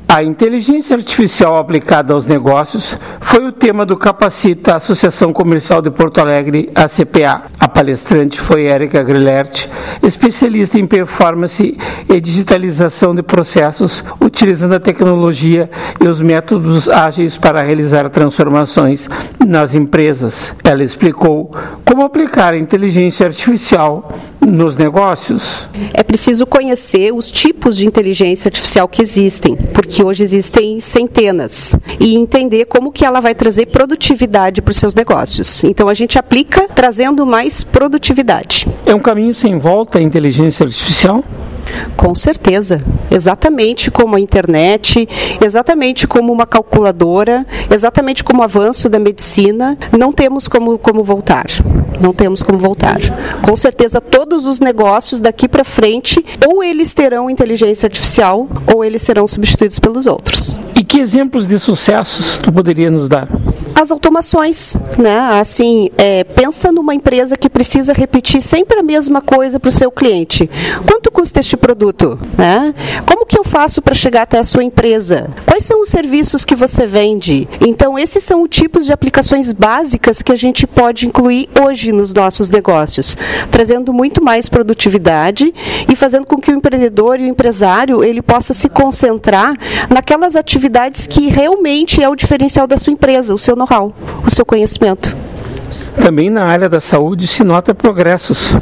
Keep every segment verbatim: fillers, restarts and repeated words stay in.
A inteligência artificial aplicada aos negócios foi o tema do Capacita Associação Comercial de Porto Alegre, A C P A. A palestrante foi Érica Grillert, especialista em performance e digitalização de processos, utilizando a tecnologia e os métodos ágeis para realizar transformações nas empresas. Ela explicou como aplicar a inteligência artificial nos negócios. É preciso conhecer os tipos de inteligência artificial que existem, porque hoje existem centenas, e entender como que ela vai trazer produtividade para os seus negócios. Então a gente aplica trazendo mais produtividade. É um caminho sem volta a inteligência artificial? Com certeza, exatamente como a internet, exatamente como uma calculadora, exatamente como o avanço da medicina, não temos como, como voltar, não temos como voltar. Com certeza todos os negócios daqui para frente, ou eles terão inteligência artificial, ou eles serão substituídos pelos outros. E que exemplos de sucessos tu poderia nos dar? As automações, né? Assim, é, pensa numa empresa que precisa repetir sempre a mesma coisa para o seu cliente. Quanto custa este produto? Né? Como que eu faço para chegar até a sua empresa? Quais são os serviços que você vende? Então, esses são os tipos de aplicações básicas que a gente pode incluir hoje nos nossos negócios, trazendo muito mais produtividade e fazendo com que o empreendedor e o empresário ele possa se concentrar naquelas atividades que realmente é o diferencial da sua empresa, o seu know-how, o seu conhecimento. Também na área da saúde se nota progressos.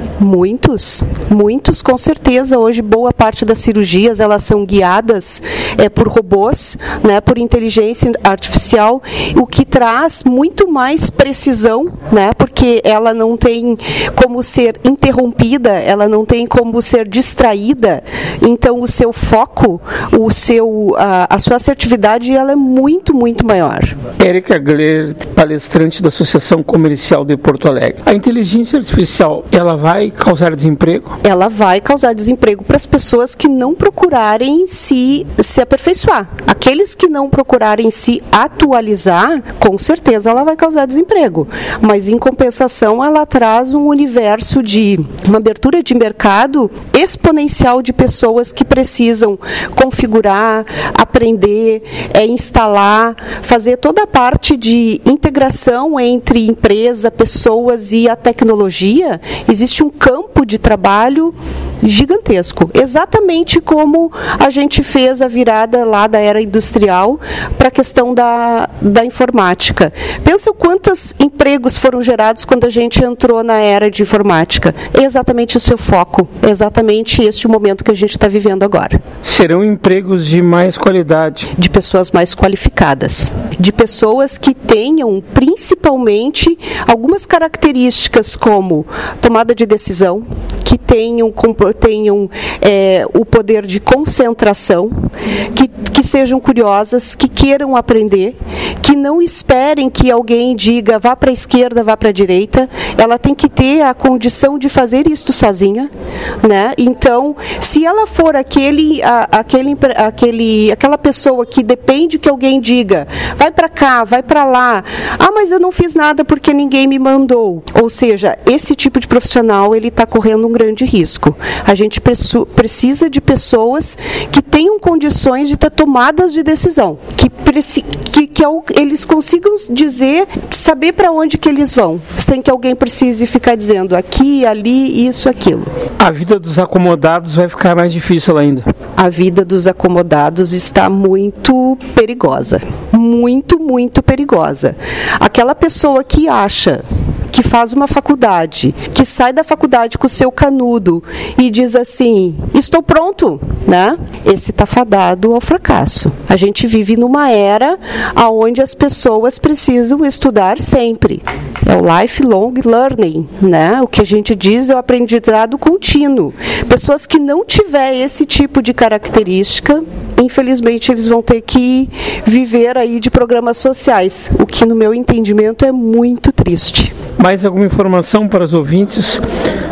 Muitos, muitos com certeza. Hoje boa parte das cirurgias elas são guiadas é, por robôs, né, por inteligência artificial, o que traz muito mais precisão, né, porque ela não tem como ser interrompida, ela não tem como ser distraída. Então o seu foco, o seu, a, a sua assertividade ela é muito, muito maior. Érica Grillert, palestrante da Associação Comercial de Porto Alegre. A inteligência artificial, ela vai causar desemprego? Ela vai causar desemprego para as pessoas que não procurarem se, se aperfeiçoar. Aqueles que não procurarem se atualizar, com certeza ela vai causar desemprego. Mas, em compensação, ela traz um universo de uma abertura de mercado exponencial de pessoas que precisam configurar, aprender, é, instalar, fazer toda a parte de integração entre empresa, pessoas e a tecnologia. Existe um campo de trabalho gigantesco, exatamente como a gente fez a virada lá da era industrial para a questão da, da informática. Pensa quantos empregos foram gerados quando a gente entrou na era de informática. É exatamente o seu foco, é exatamente este momento que a gente está vivendo agora. Serão empregos de mais qualidade. De pessoas mais qualificadas, de pessoas que tenham principalmente algumas características como tomada de decisão, que tenham, tenham é, o poder de concentração, que, que sejam curiosas, que queiram aprender, que não esperem que alguém diga vá para a esquerda, vá para a direita. Ela tem que ter a condição de fazer isto sozinha, né? Então, se ela for aquele, a, aquele, aquele, aquela pessoa que depende que alguém diga vai para cá, vai para lá, ah, mas eu não fiz nada porque ninguém me mandou. Ou seja, esse tipo de profissional ele está correndo um grande risco. A gente precisa de pessoas que tenham condições de ter tomadas de decisão, que, que, que eles consigam dizer, saber para onde que eles vão, sem que alguém precise ficar dizendo aqui, ali, isso, aquilo. A vida dos acomodados vai ficar mais difícil ainda. A vida dos acomodados está muito perigosa. Muito, muito perigosa. Aquela pessoa que acha que faz uma faculdade, que sai da faculdade com o seu canudo e diz assim, estou pronto, né? Esse está fadado ao fracasso. A gente vive numa era onde as pessoas precisam estudar sempre. É o lifelong learning, né? O que a gente diz é o aprendizado contínuo. Pessoas que não tiver esse tipo de característica, infelizmente eles vão ter que viver aí de programas sociais, o que no meu entendimento é muito triste. Mais alguma informação para os ouvintes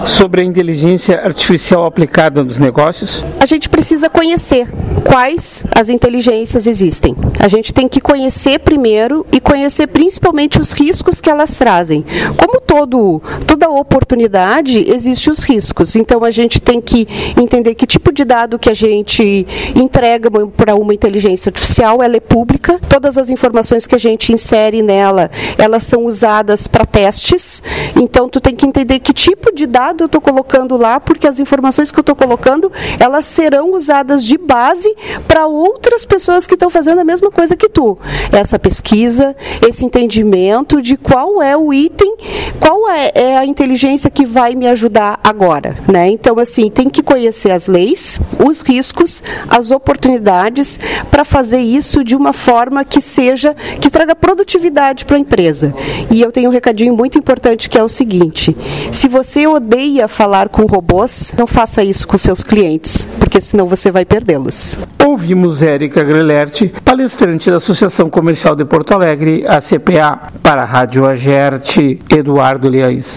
sobre a inteligência artificial aplicada nos negócios? A gente precisa conhecer quais as inteligências existem. A gente tem que conhecer primeiro e conhecer principalmente os riscos que elas trazem. Como todo, toda oportunidade, existem os riscos. Então, a gente tem que entender que tipo de dado que a gente entrega para uma inteligência artificial, ela é pública. Todas as informações que a gente insere nela, elas são usadas para testes. Então, tu tem que entender que tipo de dado eu estou colocando lá, porque as informações que eu estou colocando, elas serão usadas de base para outras pessoas que estão fazendo a mesma coisa que tu. Essa pesquisa, esse entendimento de qual é o item, qual é, é a inteligência que vai me ajudar agora, né? Então, assim, tem que conhecer as leis, os riscos, as oportunidades para fazer isso de uma forma que seja, que traga produtividade para a empresa. E eu tenho um recadinho muito importante que é o seguinte: se você odeia falar com robôs, não faça isso com seus clientes, porque senão você vai perdê-los. Ouvimos Érica Grelert, palestrante da Associação Comercial de Porto Alegre, A C P A. Para a Rádio Agerte, Eduardo Leães.